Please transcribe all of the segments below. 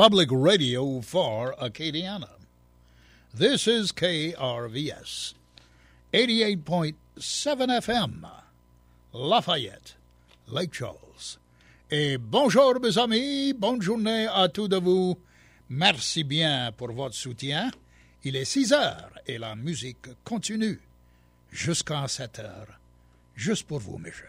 public radio for Acadiana. This is KRVS, 88.7 FM, Lafayette, Lake Charles. Et bonjour mes amis, bonne journée à tous de vous. Merci bien pour votre soutien. Il est 6 heures et la musique continue jusqu'à 7 heures. Juste pour vous, mes chers.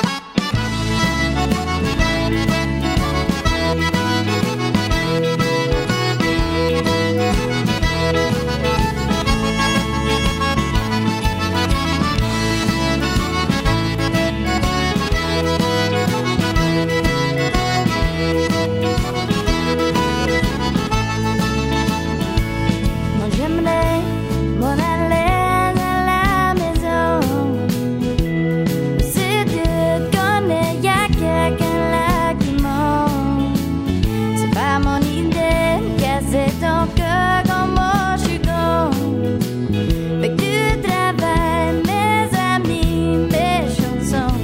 Moi j'aimerais m'en aller à la maison. C'est de connaître, y a quelqu'un là qui ment. C'est pas mon idée, casser ton cœur quand moi je suis con. Fait que tu travailles, mes amis, mes chansons.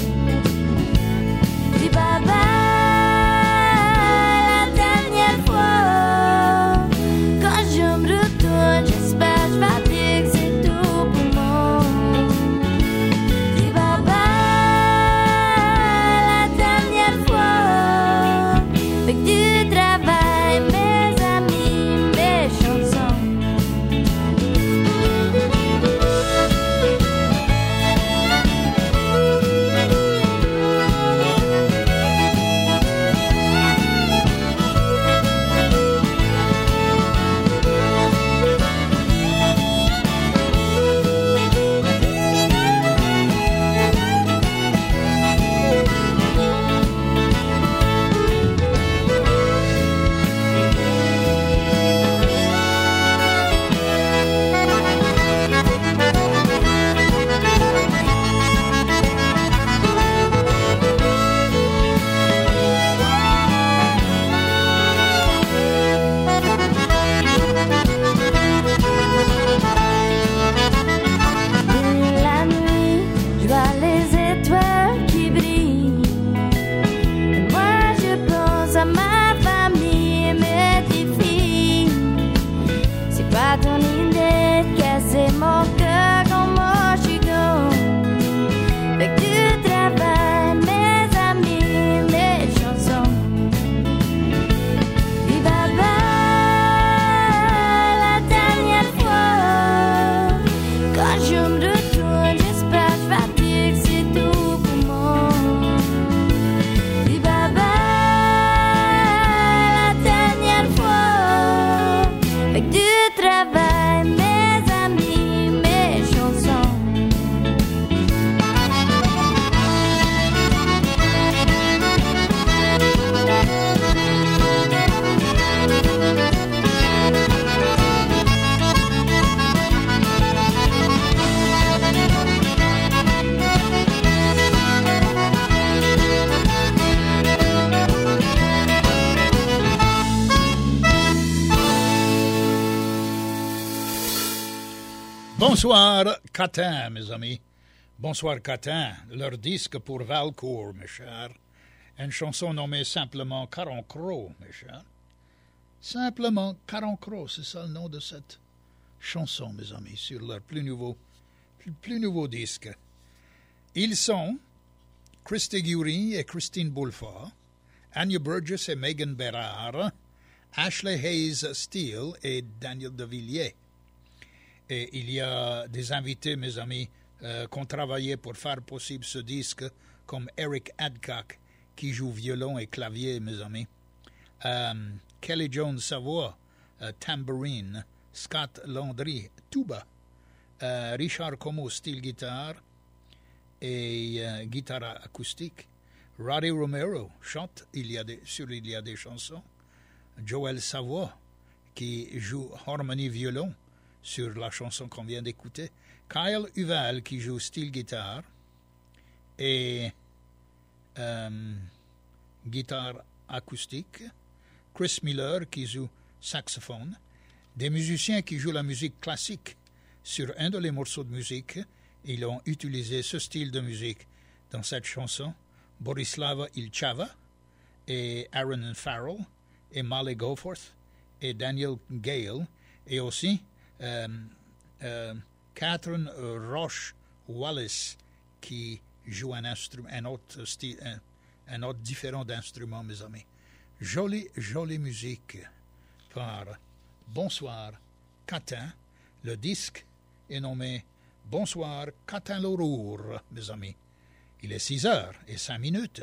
Dis bye bye la dernière fois. Quand je me retourne, j'espère je vais dire que c'est tout pour moi. Dis bye bye la dernière fois. Fait que tu travailles, mes amis, mes chansons. La nuit, je vois les étoiles qui brillent. Et moi, je pense à ma famille et mes petites filles. C'est pas ton idée de casser mon cœur quand moi je suis con. Fait que tu travailles, mes amis, mes chansons. Dis bye bye la dernière fois. Quand je me retourne, j'espère que je vais dire que c'est tout pour moi. Dis bye bye la dernière fois. Fait que tu travailles, mes amis, mes chansons. Bonsoir, Catin, mes amis. Bonsoir, Catin. Leur disque pour Valcourt, mes chers. Une chanson nommée simplement Caron-Croc, mes chers. Simplement Caron-Croc, c'est ça le nom de cette chanson, mes amis, sur leur plus nouveau disque. Ils sont Christy Gury et Christine Boulfort, Anya Burgess et Megan Bérard, Ashley Hayes Steele et Daniel De Villiers. Et il y a des invités, mes amis, qui ont travaillé pour faire possible ce disque, comme Eric Adcock, qui joue violon et clavier, mes amis. Kelly Jones Savoie, tambourine. Scott Landry, tuba. Richard Como, style guitare et guitare acoustique. Roddy Romero chante, il y a des chansons. Joël Savoie, qui joue harmonie violon sur la chanson qu'on vient d'écouter. Kyle Huval, qui joue style guitare et guitare acoustique. Chris Miller, qui joue saxophone. Des musiciens qui jouent la musique classique. Sur un de les morceaux de musique, ils ont utilisé ce style de musique dans cette chanson. Borislava Ilchava et Aaron Farrell et Molly Goforth et Daniel Gale et aussi Catherine Roche Wallace qui joue un autre différent d'instrument, mes amis. Jolie musique par Bonsoir Catin. Le disque est nommé Bonsoir Catin L'Aurore, mes amis. Il est 6h05.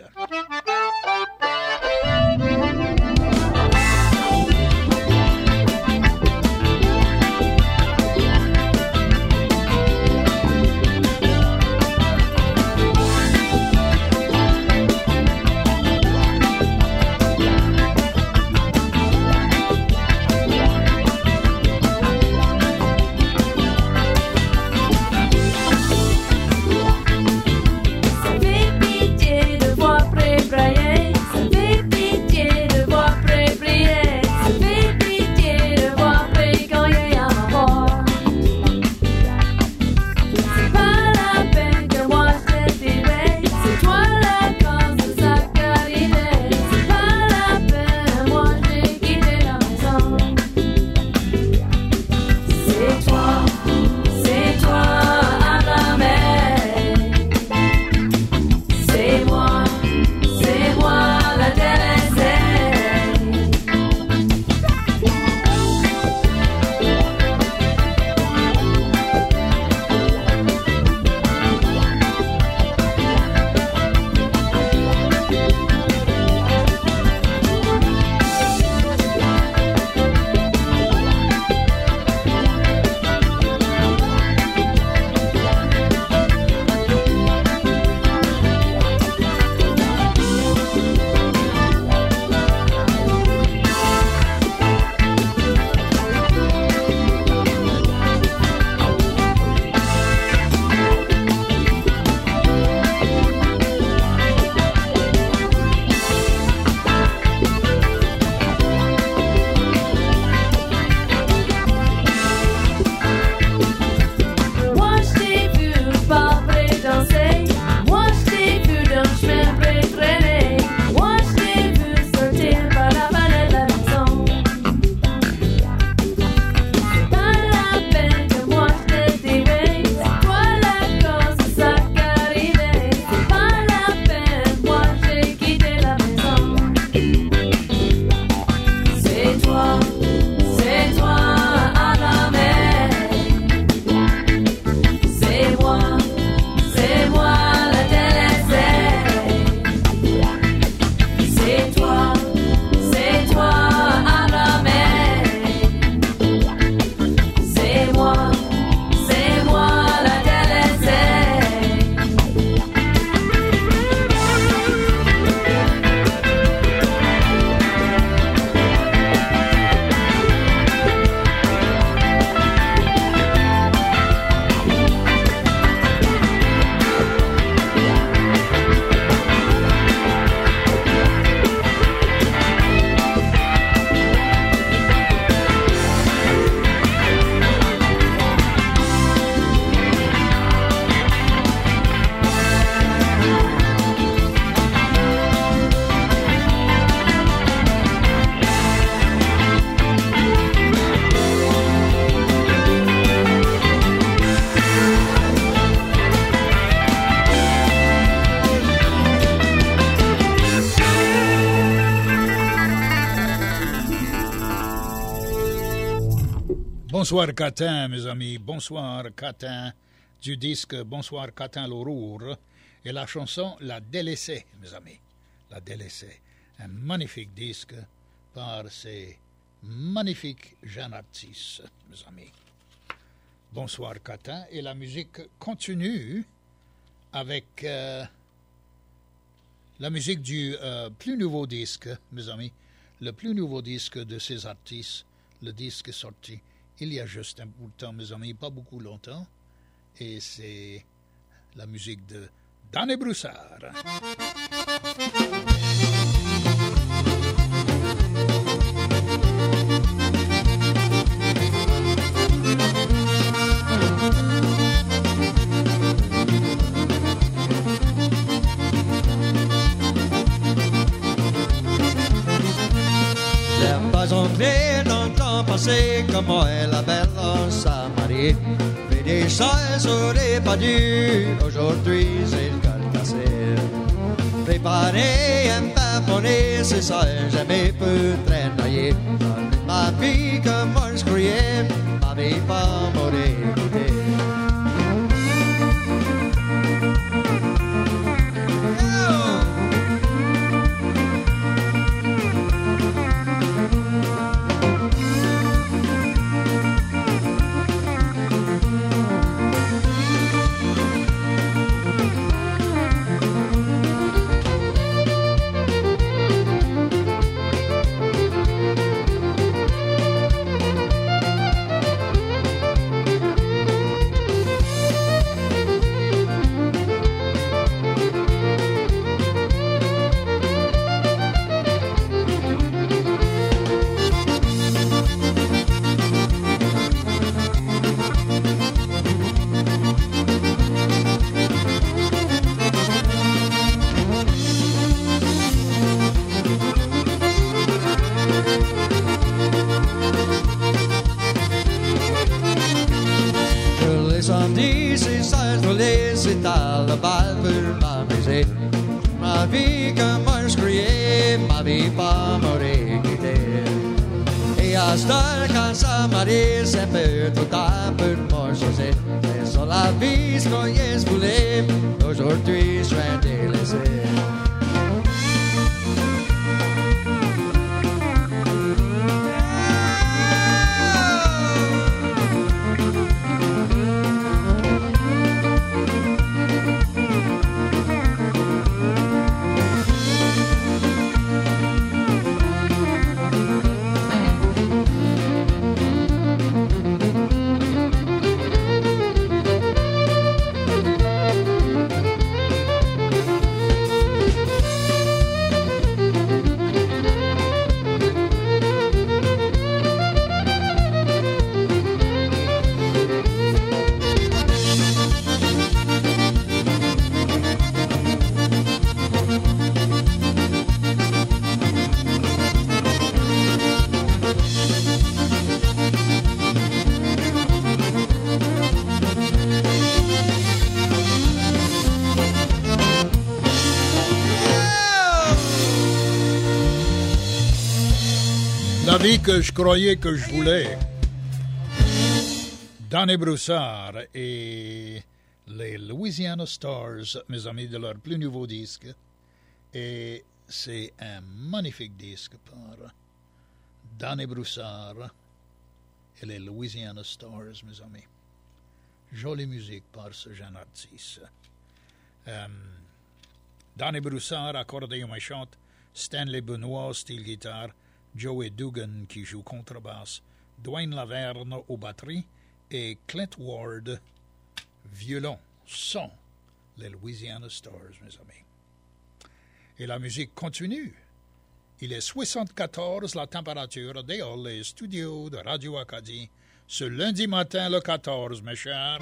Bonsoir Catin, mes amis. Bonsoir Catin du disque Bonsoir Catin L'Aurore et la chanson La Délaissée, mes amis. La Délaissée. Un magnifique disque par ces magnifiques jeunes artistes, mes amis. Bonsoir Catin. Et la musique continue avec la musique du plus nouveau disque, mes amis. Le plus nouveau disque de ces artistes. Le disque est sorti il y a juste un bout de temps, mes amis, pas beaucoup longtemps. Et c'est la musique de Danny Broussard. passé comme moi la belle Samarie. Mais des choses auraient pas dû, aujourd'hui j'ai le cœur cassé. Préparer un pain poney, c'est ça, jamais pu traîner. Ma vie comme moi je croyais, ma vie pas m'aurait goûté. Ma vie comme moi je criais, ma vie pas m'aurait quitté. Et à ce temps quand ça m'arrive, c'est un peu tout un peu de moi changé. Et sur la vie ce qu'on y est voulait, aujourd'hui je suis délaissé. La vie que je croyais que je voulais. Danny Broussard et les Louisiana Stars, mes amis, de leur plus nouveau disque. Et c'est un magnifique disque par Danny Broussard et les Louisiana Stars, mes amis. Jolie musique par ce jeune artiste. Danny Broussard, accordéon et chante, Stanley Benoit, style guitare, Joey Dugan qui joue contrebasse, Dwayne Laverne aux batteries et Clint Ward, violon, sont les Louisiana Stars, mes amis. Et la musique continue. Il est 74 la température dehors les studios de Radio Acadie ce lundi matin le 14, mes chers.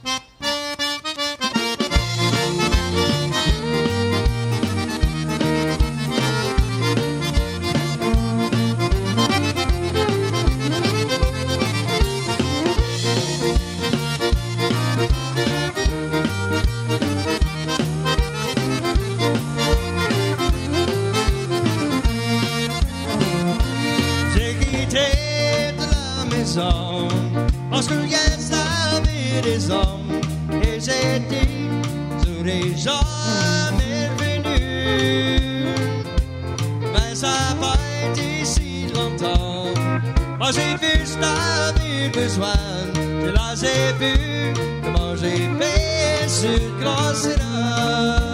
Parce qu'il y a sa vie des hommes et j'ai dit, je n'aurais jamais venu. Mais ça n'a pas été si longtemps. Moi j'ai vu sa vie besoin, je la j'ai vu, comment j'ai fait sur Grand-Sénat.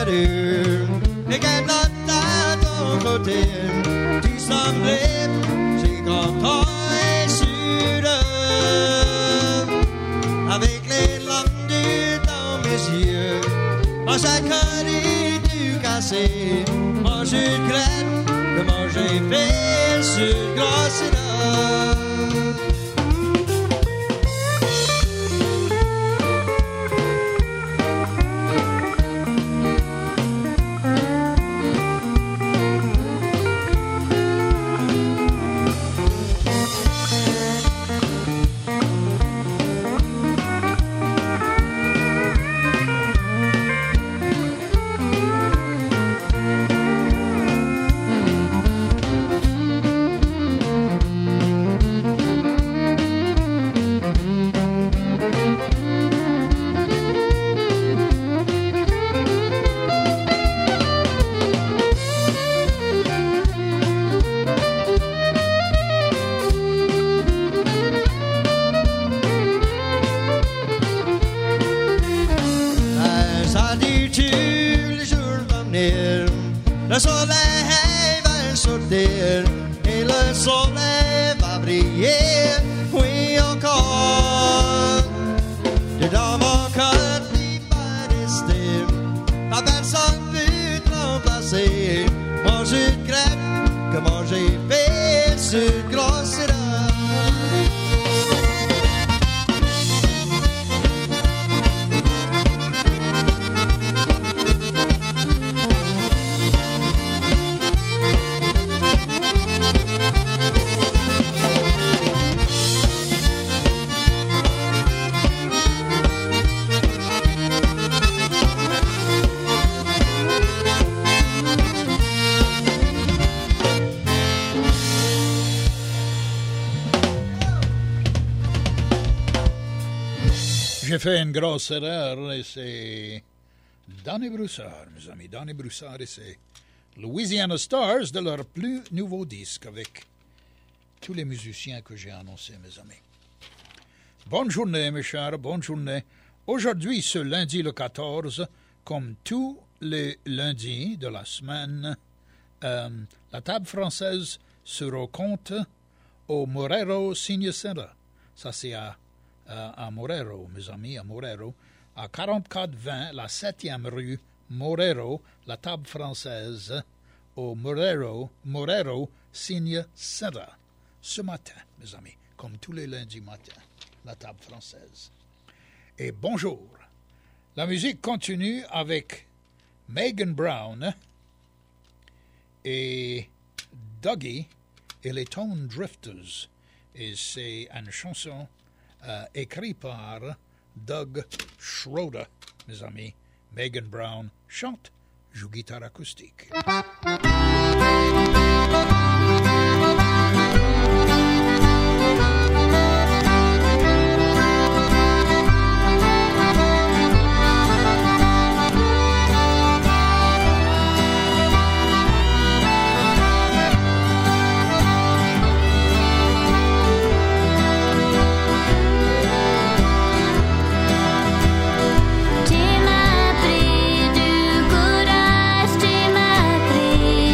dur. Et qu'elle note à ton côté, tu semblais, c'est quand on est sûr. Avec les larmes dans mes yeux, moi j'ai connu du cassé. Moi je regrette comment j'ai fait ce gros Le soleil va sortir et le soleil va briller, oui encore. Dans mon cœur, il va rester, ma personne peut te remplacer. Moi je regrette comment j'ai fait ce gros silence. J'ai fait une grosse erreur et c'est Donny Broussard, mes amis. Donny Broussard et c'est Louisiana Stars de leur plus nouveau disque avec tous les musiciens que j'ai annoncés, mes amis. Bonne journée, mes chers, bonne journée. Aujourd'hui, ce lundi le 14, comme tous les lundis de la semaine, la table française se rencontre au Morero Senior Center. Ça, c'est à Morero, mes amis, à Morero, à 4420, la 7e rue Morero, la table française, au Morero Senior Center. Ce matin, mes amis, comme tous les lundis matins, la table française. Et bonjour. La musique continue avec Megan Brown et Dougie et les Tone Drifters. Et c'est une chanson écrite par Doug Schroeder, mes amis. Megan Brown chante, joue guitare acoustique. Tu m'as pris du courage, tu m'as pris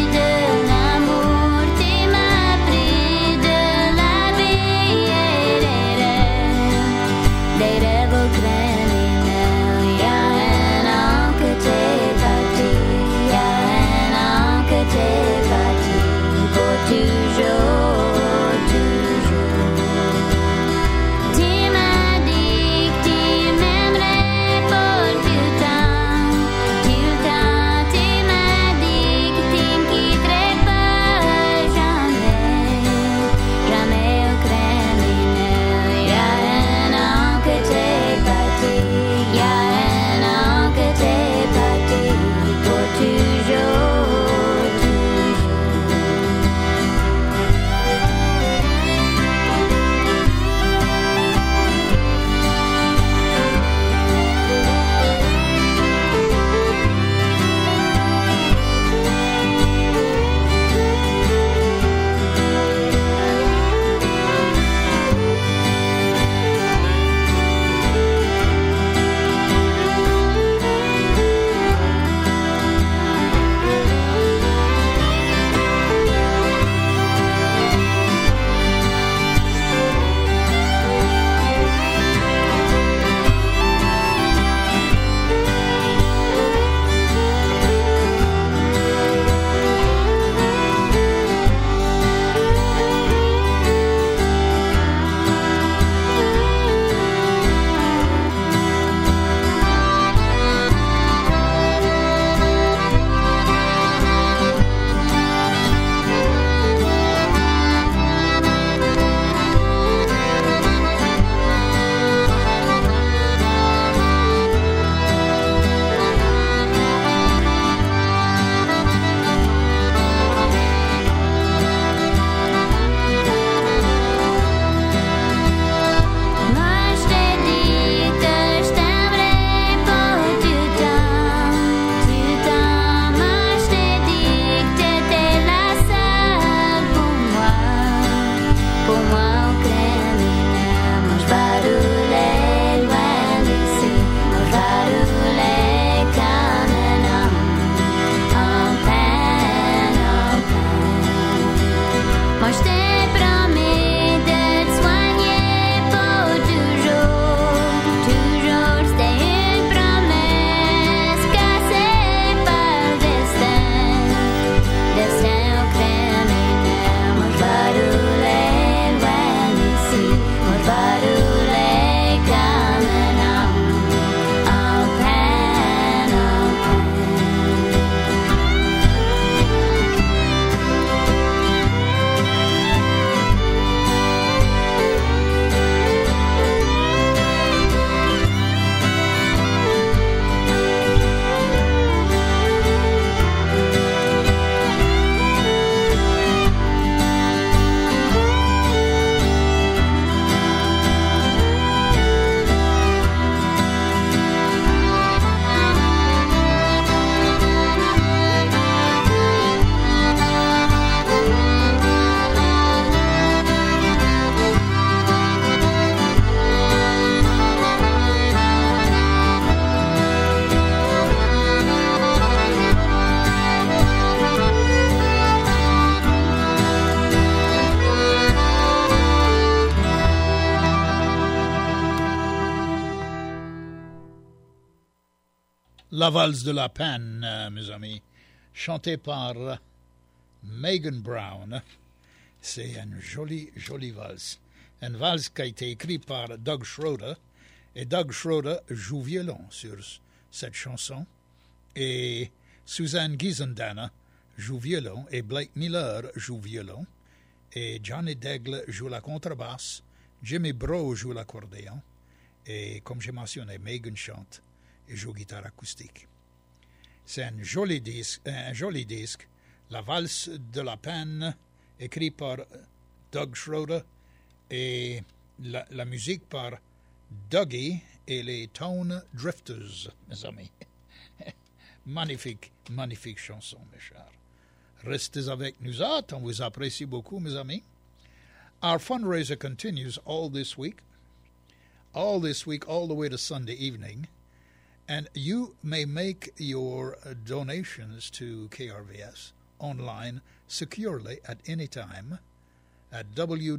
La valse de la peine, mes amis, chantée par Megan Brown. C'est une jolie valse. Une valse qui a été écrite par Doug Schroeder. Et Doug Schroeder joue violon sur cette chanson. Et Suzanne Gizendana joue violon. Et Blake Miller joue violon. Et Johnny Daigle joue la contrebasse. Jimmy Bro joue l'accordéon. Et comme j'ai mentionné, Megan chante et joue guitare acoustique. C'est un joli disque. La valse de la peine, écrit par Doug Schroeder, et la musique par Dougie et les Tone Drifters, mes amis. Magnifique chanson, mes chers. Restez avec nous autres, on vous apprécie beaucoup, mes amis. Our fundraiser continues all this week, all the way to Sunday evening, and you may make your donations to KRVS online securely at any time at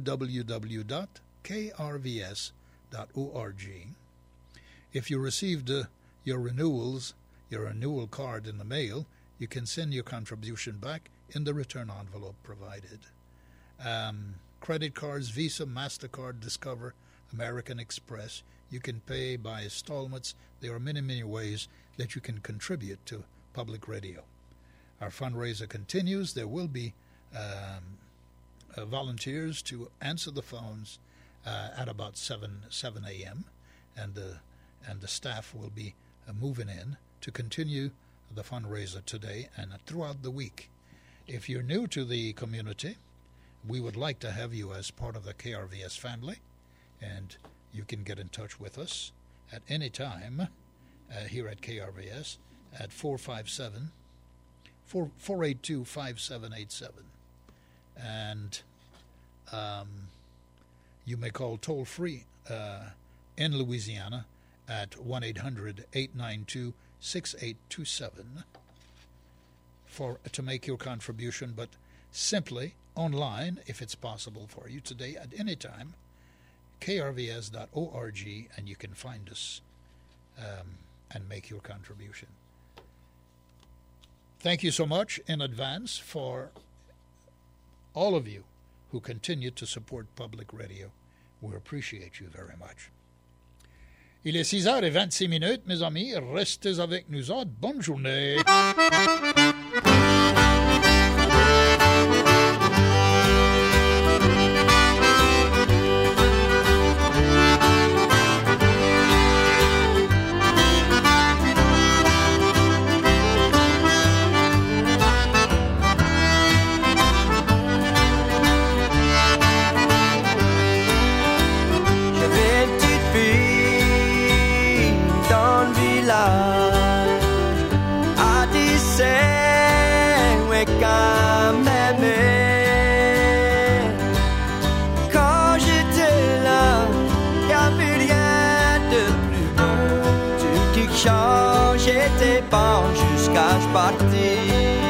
www.krvs.org. If you received your renewal card in the mail, you can send your contribution back in the return envelope provided. Credit cards, Visa, MasterCard, Discover, American Express, you can pay by installments. There are many ways that you can contribute to public radio. Our fundraiser continues. There will be volunteers to answer the phones at about 7 a.m. and the staff will be moving in to continue the fundraiser today and throughout the week. If you're new to the community, we would like to have you as part of the KRVS family, and you can get in touch with us at any time here at KRVS at 482-5787. And you may call toll-free in Louisiana at 1-800-892-6827 to make your contribution, but simply online, if it's possible for you today at any time, krvs.org, and you can find us and make your contribution. Thank you so much in advance for all of you who continue to support public radio. We appreciate you very much. Il est 6h26, mes amis. Restez avec nous autres. Bonne journée. J'étais pas jusqu'à je partais.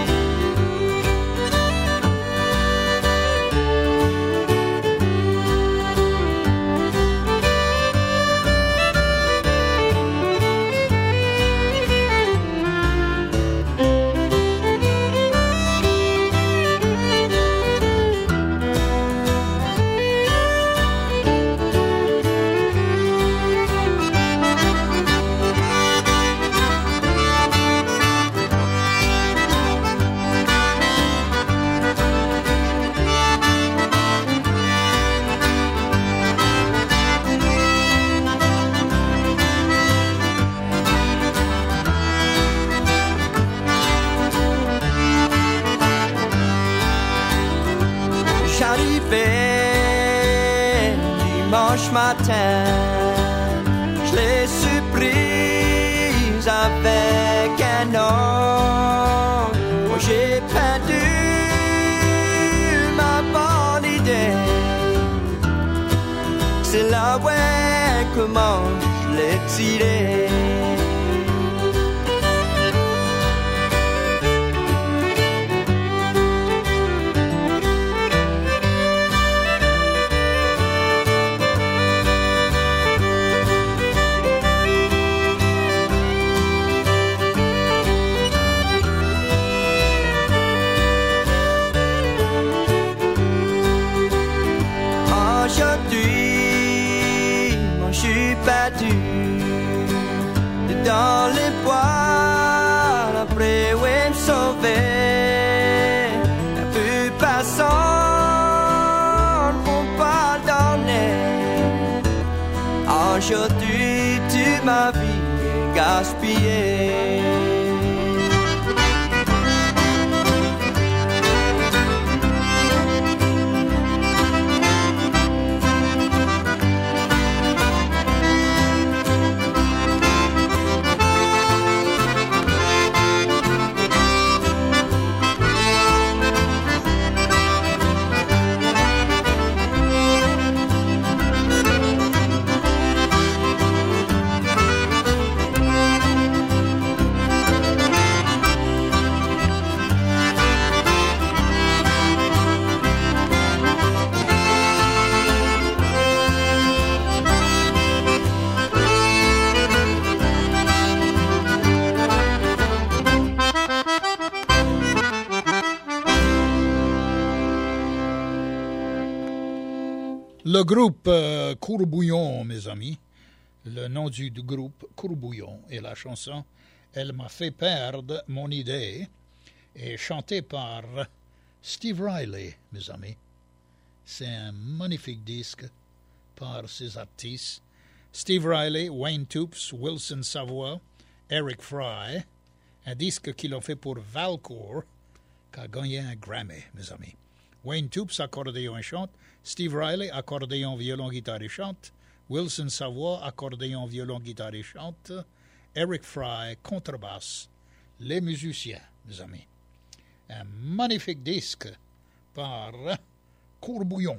Dimanche matin, je l'ai surprise avec un homme. Moi j'ai perdu ma bonne idée. C'est là ouais comment je l'ai tiré. battu dans les poils après oui me sauver un peu passant pour pardonner. Aujourd'hui tu m'as vu gaspiller. Le groupe Courbouillon, mes amis, le nom du groupe Courbouillon et la chanson « Elle m'a fait perdre mon idée » est chantée par Steve Riley, mes amis. C'est un magnifique disque par ces artistes. Steve Riley, Wayne Toups, Wilson Savoie, Eric Fry, un disque qu'ils ont fait pour Valcourt, qui a gagné un Grammy, mes amis. Wayne Toups, accordéon et chante. Steve Riley, accordéon, violon, guitare et chante. Wilson Savoie, accordéon, violon, guitare et chante. Eric Fry, contrebasse. Les musiciens, mes amis. Un magnifique disque par Courbouillon.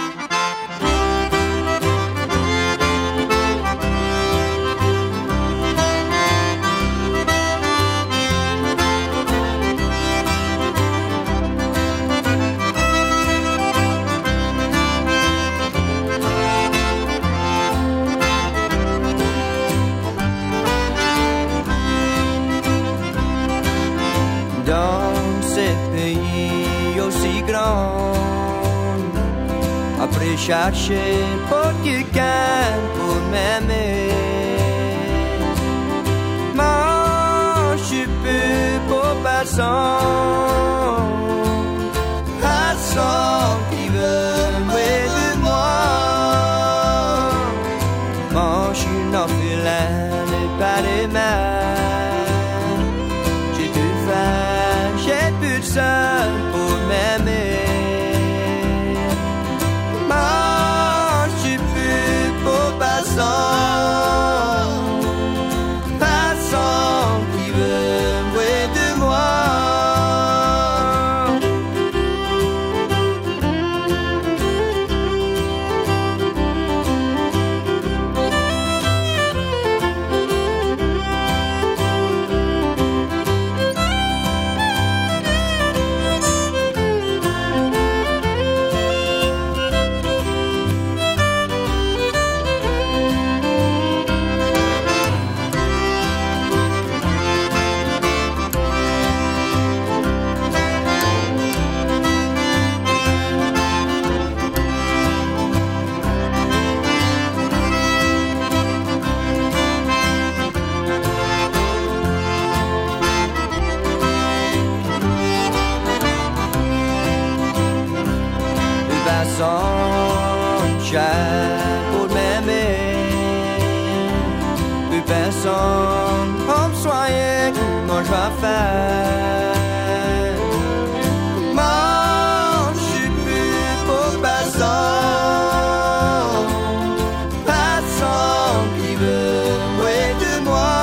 Dans ces pays aussi grands, après chercher pour quelqu'un pour m'aimer, moi je peux pour personne, personne qui veut de moi. Moi je suis un orphelin et pas de mère. J'ai plus de seul pour m'aimer. Moi, je suis plus pour personne. Personne qui veut jouer de moi. Pour m'aimer, plus personne comme soigner comment je vais faire. Moi, je suis plus pour personne, personne qui veut jouer de moi.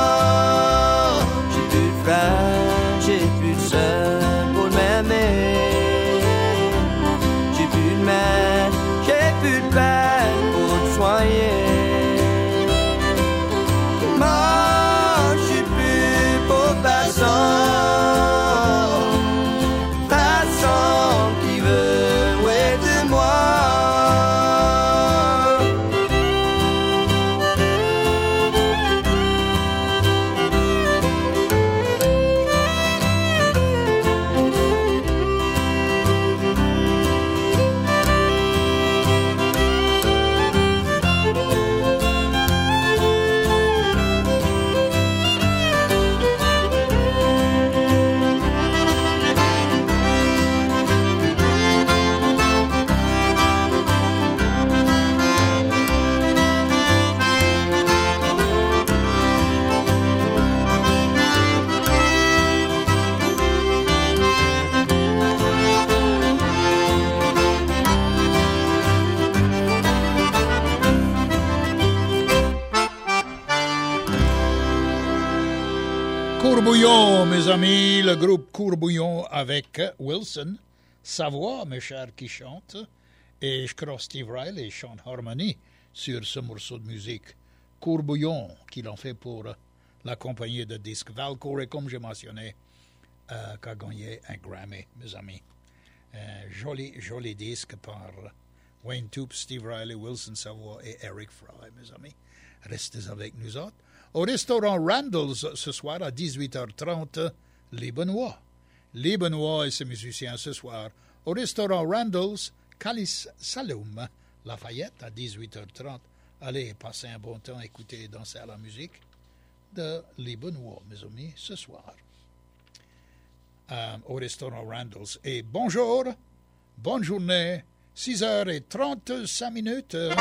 J'ai plus de frères, j'ai plus de sœurs pour m'aimer, j'ai plus de mère. Courbouillon, mes amis, le groupe Courbouillon avec Wilson Savoie, mes chers, qui chante, et je crois Steve Riley chante harmonie sur ce morceau de musique. Courbouillon, qu'il en fait pour la compagnie de disques Valcourt, et comme j'ai mentionné, qui a gagné un Grammy, mes amis. Joli disque par Wayne Toup, Steve Riley, Wilson Savoie et Eric Fry, mes amis. Restez avec nous autres. Au restaurant Randall's ce soir à 18h30, les Benoît. Les Benoît et ses musiciens ce soir au restaurant Randall's, Calice Saloum, Lafayette à 18h30. Allez, passez un bon temps, écoutez et dansez à la musique de Les Benoît, mes amis, ce soir. Au restaurant Randall's. Et bonjour, bonne journée, 6h35.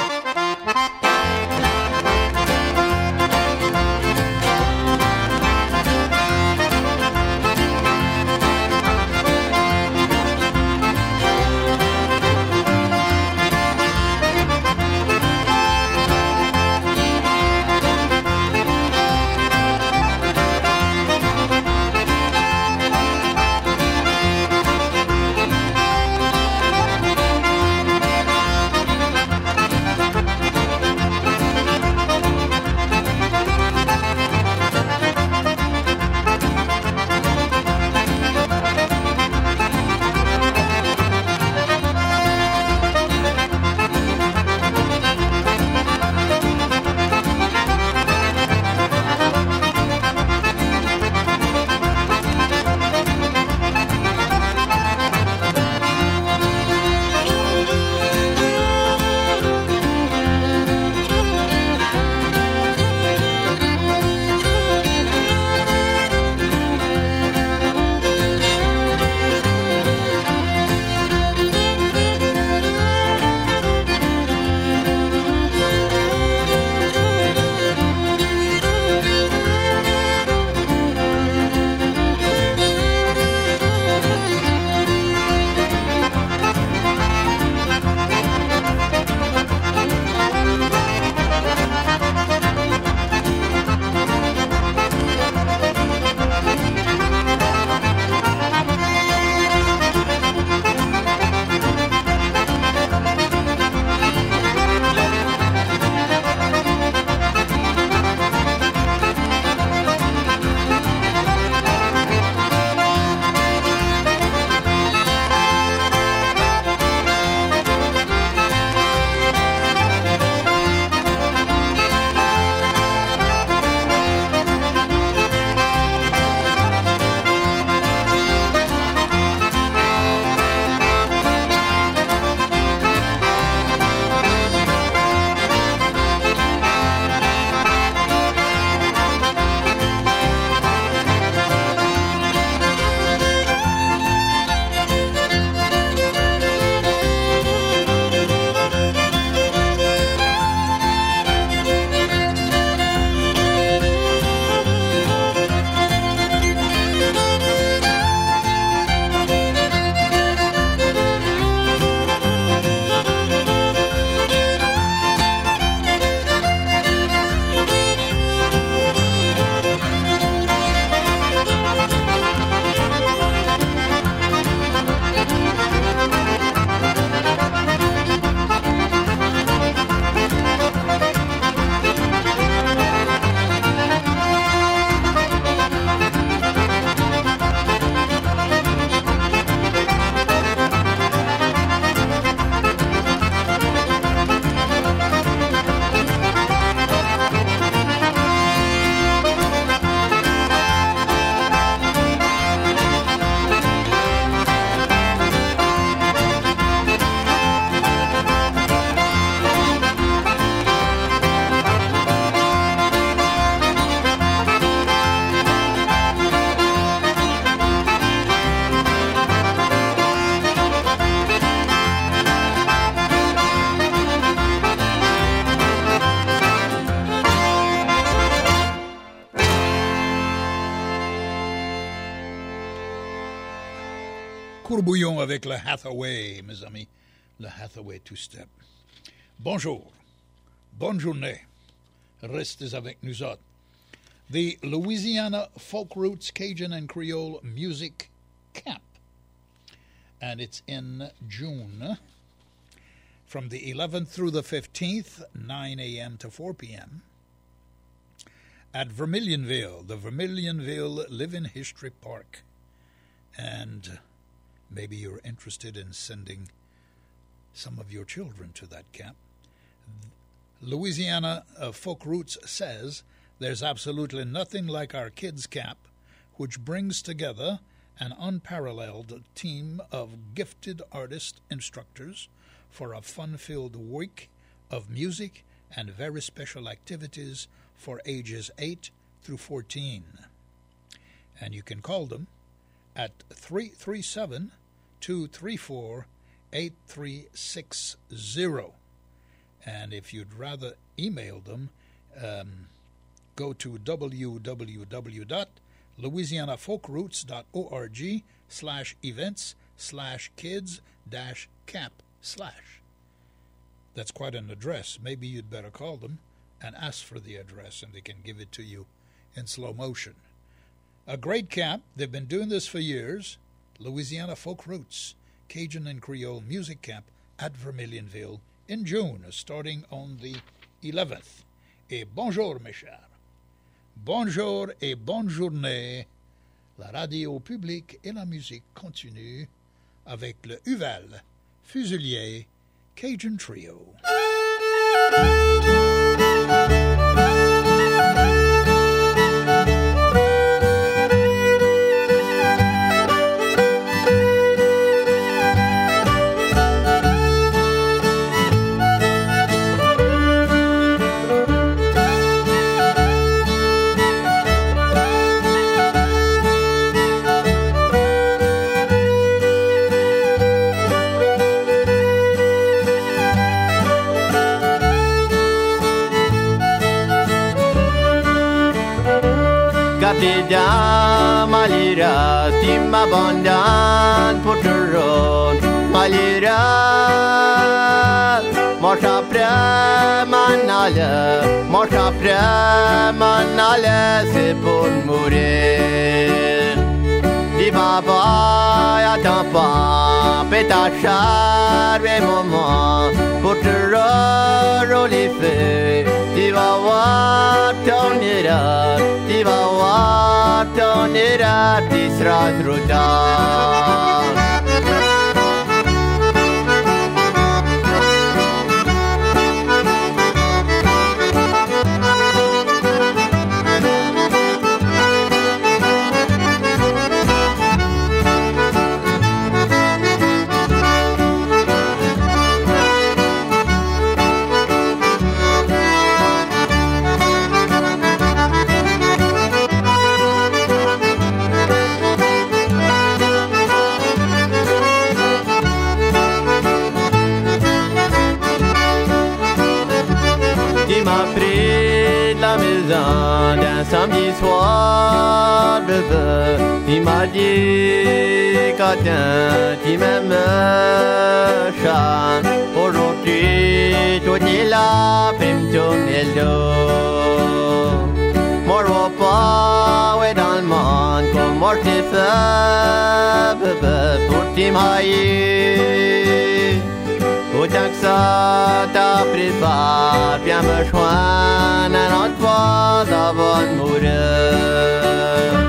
Courbouillon avec le Hathaway, mes amis, le Hathaway Two-Step. Bonjour, bonne journée, restez avec nous autres. the Louisiana Folk Roots Cajun and Creole Music Camp. And it's in June from the 11th through the 15th, 9 a.m. to 4 p.m. at Vermilionville, the Vermilionville Living History Park. And maybe you're interested in sending some of your children to that camp. Louisiana Folk Roots says there's absolutely nothing like our kids' camp, which brings together an unparalleled team of gifted artist instructors for a fun-filled week of music and very special activities for ages 8 through 14. And you can call them at 337-234-8360. And if you'd rather email them, go to www.louisianafolkroots.org/events/kids-camp/. That's quite an address. Maybe you'd better call them and ask for the address, and they can give it to you in slow motion. A great camp. They've been doing this for years. Louisiana Folk Roots Cajun and Creole Music Camp at Vermilionville in June, starting on the 11th. Et bonjour, mes chers. Bonjour et bonne journée. La radio publique et la musique continuent avec le Huval Fusilier Cajun Trio. Capida malira timma bondan puturon malira Mosha manale se pour mourir Di baba ya tampa petachar et moment puturon olife Di baba tonira Di baba tonira disra truda d'un samedi soir, bébé, il m'a dit, Catin, tu m'aimes, chan. Aujourd'hui, tout est là, prime tourner le dos. Mon repas, ouais, dans le monde, comment je t'ai fait, bébé, pour t'imaginer. Autant que ça t'a prépare, viens me joindre un autre fois avant de mourir.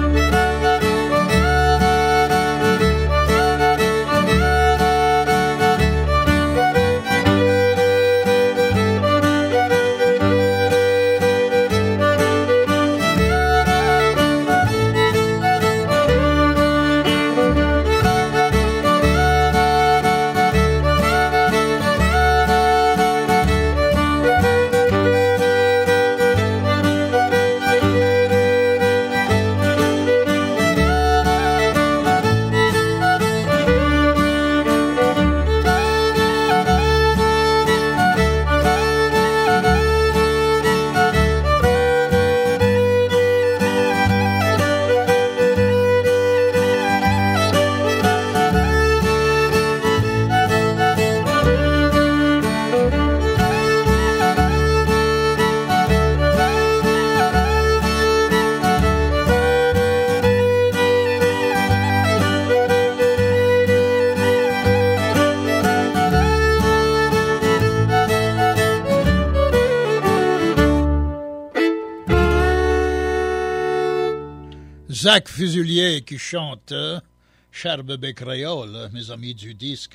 Zach Fuselier qui chante Cher bébé créole, mes amis du disque,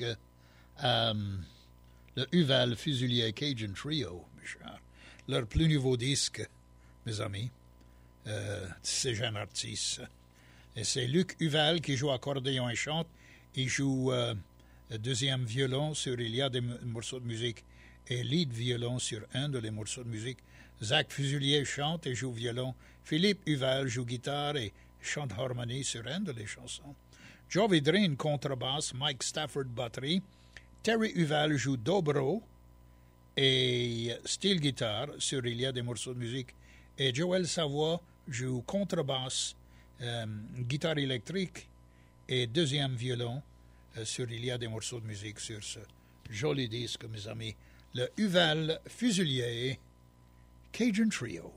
le Huval Fuselier Cajun Trio, mes chers. Leur plus nouveau disque, mes amis, ces jeunes artistes. Et c'est Luc Huval qui joue accordéon et chante. Il joue deuxième violon sur Il y a des morceaux de musique et lead violon sur un de les morceaux de musique. Zach Fuselier chante et joue violon. Philippe Huval joue guitare et chante harmonie sur un de les chansons. Joe Vidrine contrebasse, Mike Stafford batterie. Terry Huval joue dobro et steel guitare sur Il y a des morceaux de musique. Et Joël Savoie joue contrebasse, guitare électrique et deuxième violon sur Il y a des morceaux de musique sur ce joli disque, mes amis. Le Huval Fuselier Cajun Trio.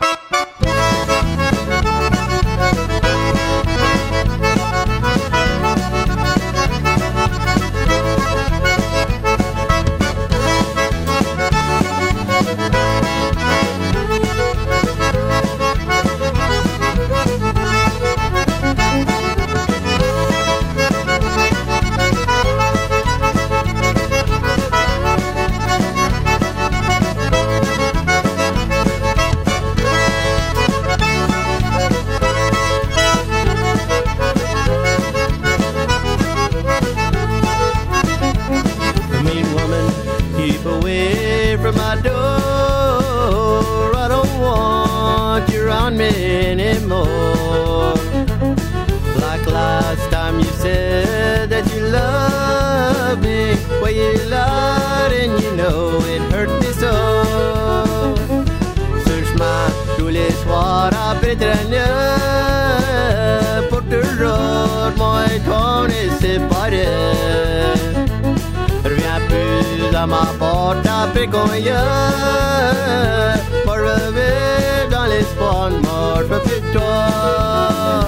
Ma porte après qu'on y a pour revivre dans l'espoir de mort, je veux plus de toi.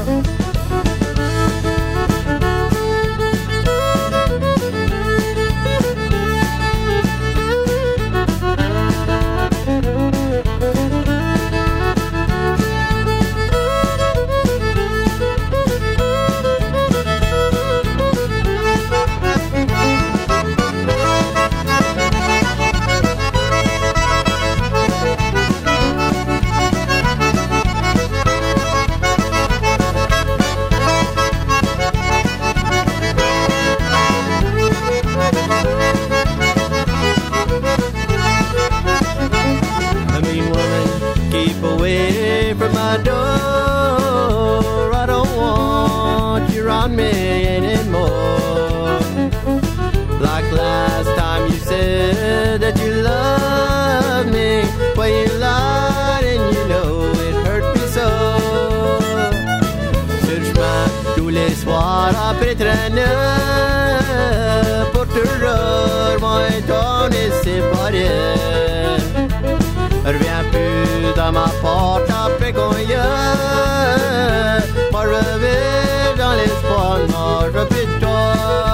Pour toujours, moi et toi, on est séparés. Reviens plus dans ma porte après qu'on y a. Moi, reviens dans l'espoir, moi, je veux plus de toi.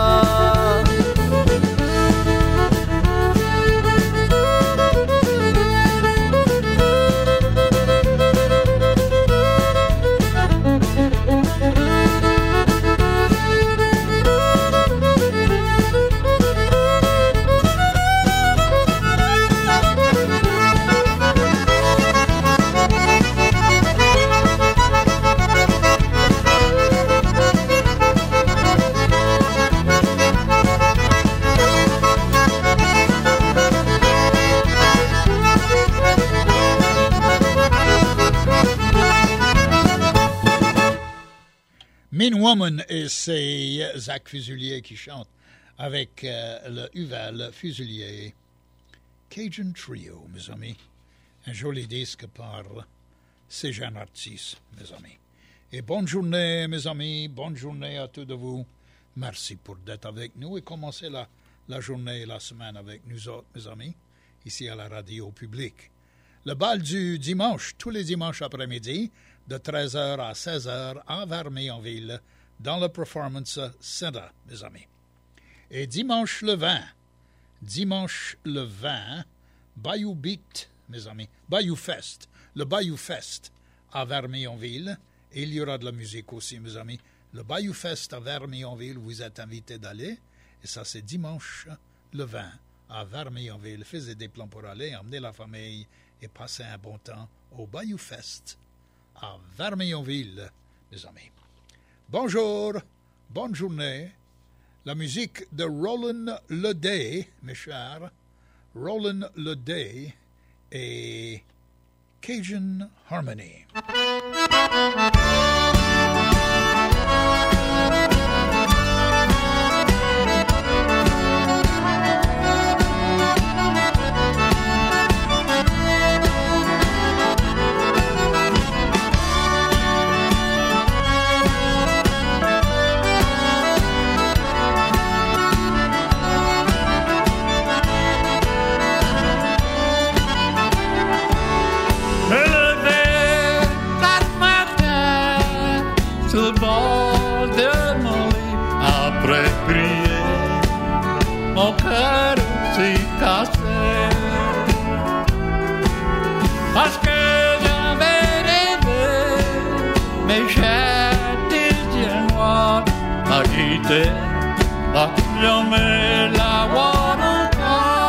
Mean Woman, et c'est Zach Fuselier qui chante avec le Huval Fuselier Cajun Trio, mes amis. Un joli disque par ces jeunes artistes, mes amis. Et bonne journée, mes amis, bonne journée à tous de vous. Merci pour d'être avec nous et commencer la journée et la semaine avec nous autres, mes amis, ici à la radio publique. Le bal du dimanche, tous les dimanches après-midi, de 13h à 16h à Vermeillonville, dans le Performance Center, mes amis. Et dimanche le 20, Bayou Beat, mes amis, Bayou Fest, le Bayou Fest à Vermeillonville, Et il y aura de la musique aussi, mes amis. Le Bayou Fest à Vermillonville, vous êtes invités d'aller. Et ça, c'est dimanche le 20 à Vermillonville. Faites des plans pour aller, emmenez la famille et passez un bon temps au Bayou Fest à Vermillonville, mes amis. Bonjour, bonne journée. La musique de Roland Le Day, mes chers. Roland Le Day et Cajun Harmony. Mon cœur s'est cassé parce que j'avais rêvé, mes chers désirs noirs m'a quitté, pas jamais la voir encore.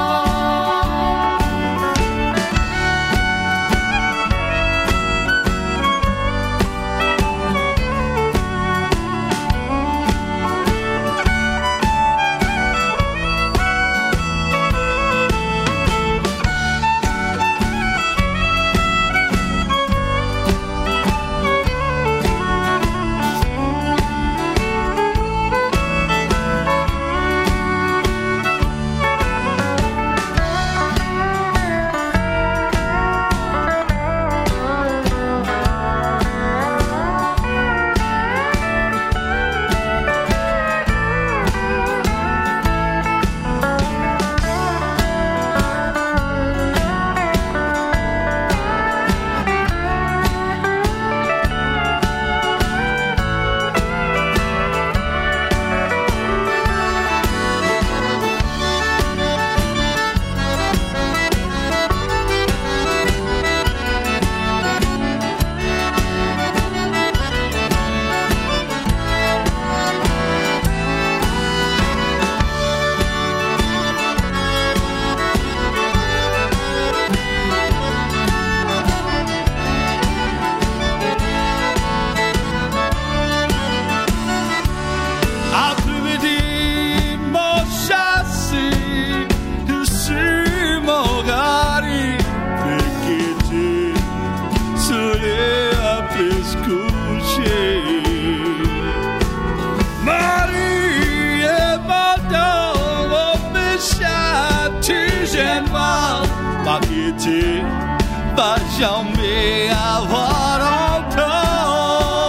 Pas jamais avoir encore.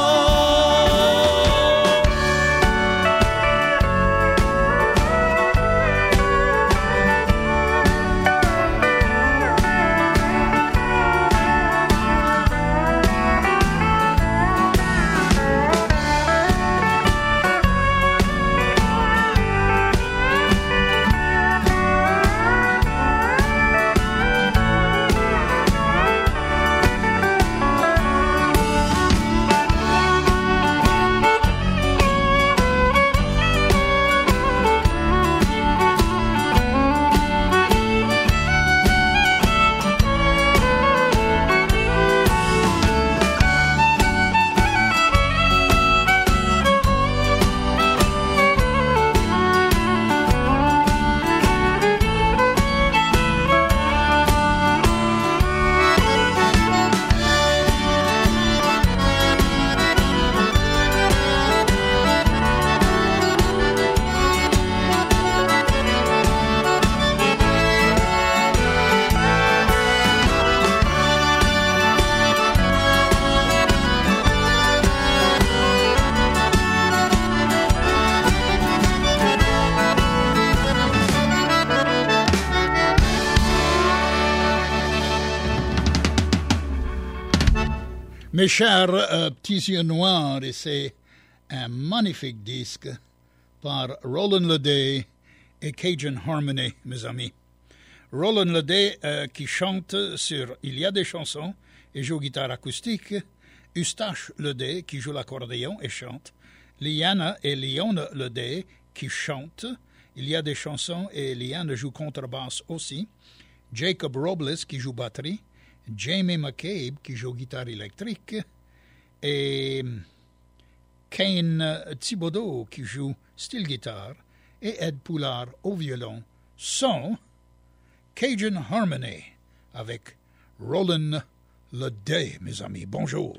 Mes chers petits yeux noirs, et c'est un magnifique disque par Roland Le Day et Cajun Harmony, mes amis. Roland Le Day qui chante sur Il y a des chansons et joue guitare acoustique, Eustache Ledet qui joue l'accordéon et chante, Liana et Liona Ledet qui chantent. Il y a des chansons et Liana joue contrebasse aussi. Jacob Robles qui joue batterie, Jamie McCabe qui joue guitare électrique et Kane Thibodeau qui joue style guitare et Ed Poulard au violon sont Cajun Harmony avec Roland Ledet, mes amis. Bonjour.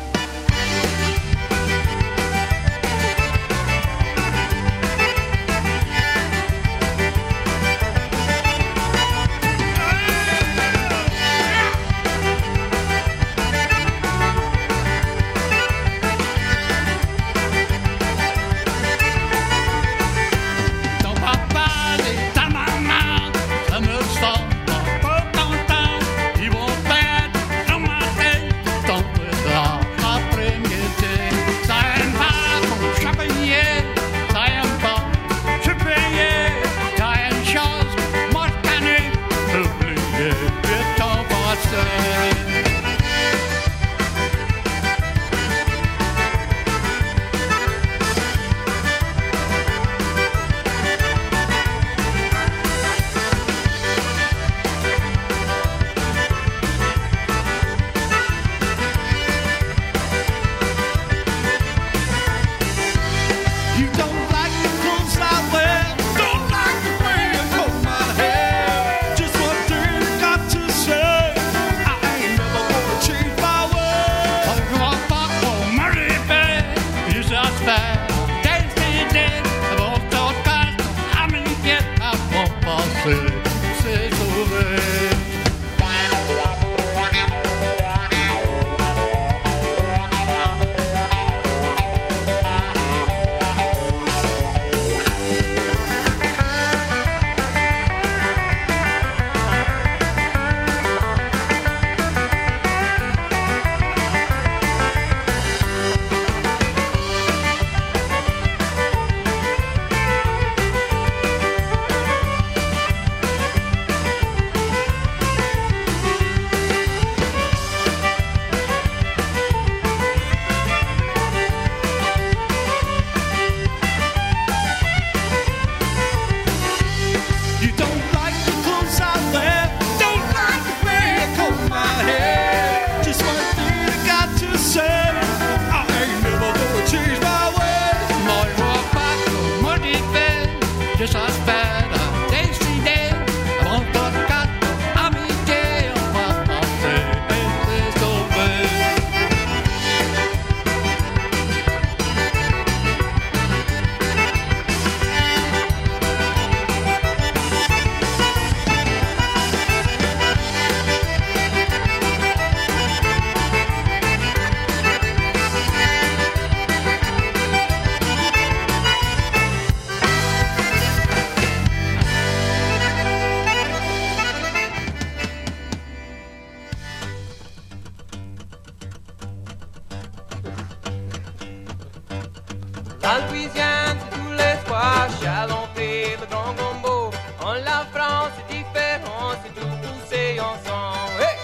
La Louisiane, c'est tous les soirs, Chalon-Pé, le grand gombo. En la France, c'est différent, c'est tout poussé ensemble. Hey!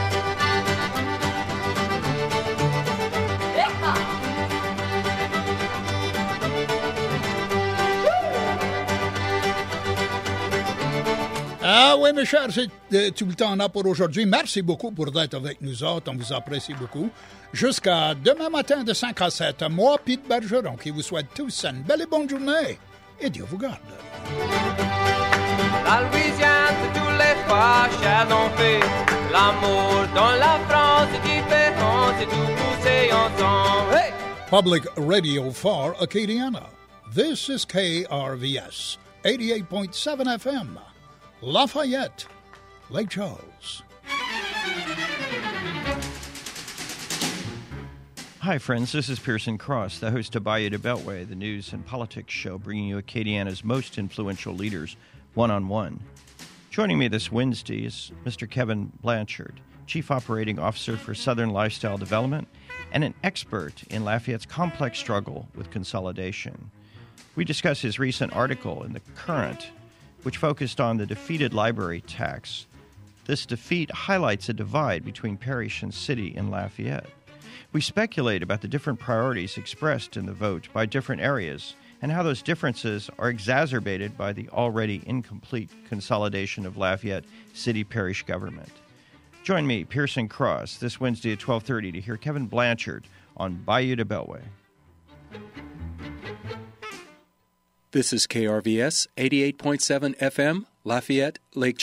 Ah oui, mes chers, c'est tout le temps là pour aujourd'hui. Merci beaucoup pour d'être avec nous autres. On vous apprécie beaucoup. Jusqu'à demain matin de 5 à 7, moi, Pete Bergeron, qui vous souhaite tous une belle et bonne journée. Et Dieu vous garde. La Louisiane, c'est tous les fois, Chalon-Pé. L'amour dans la France, c'est différent, c'est tout poussé ensemble. Hey! Public Radio for Acadiana. This is KRVS, 88.7 FM. Lafayette, Lake Charles. Hi, friends. This is Pearson Cross, the host of Bayou to Beltway, the news and politics show bringing you Acadiana's most influential leaders one-on-one. Joining me this Wednesday is Mr. Kevin Blanchard, Chief Operating Officer for Southern Lifestyle Development and an expert in Lafayette's complex struggle with consolidation. We discuss his recent article in The Current, which focused on the defeated library tax. This defeat highlights a divide between parish and city in Lafayette. We speculate about the different priorities expressed in the vote by different areas and how those differences are exacerbated by the already incomplete consolidation of Lafayette City Parish government. Join me, Pearson Cross, this Wednesday at 12:30 to hear Kevin Blanchard on Bayou to Beltway. This is KRVS 88.7 FM, Lafayette, Lake